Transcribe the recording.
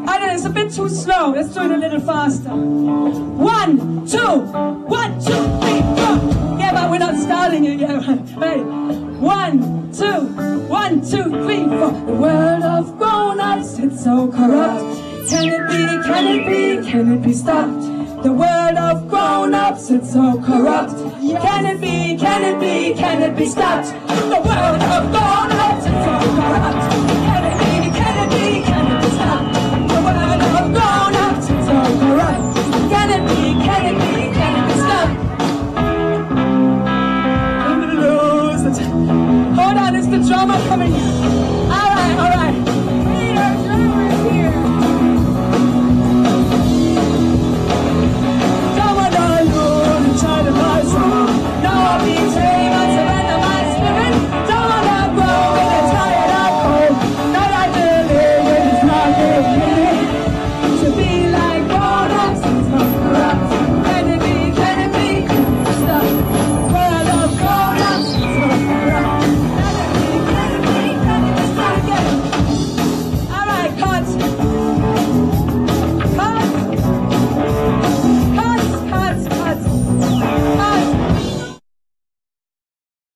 I know it's a bit too slow. Let's do it a little faster. 1, 2, 1, 2, 3, 4. Yeah, but we're not starting again. Hey, 1, 2, 1, 2, 3, 4. The world of grown-ups, it's so corrupt. Can it be, can it be, can it be stopped? The world of grown-ups, it's so corrupt. Can it be, can it be, can it be stopped? The world of grown-ups, it's so corrupt.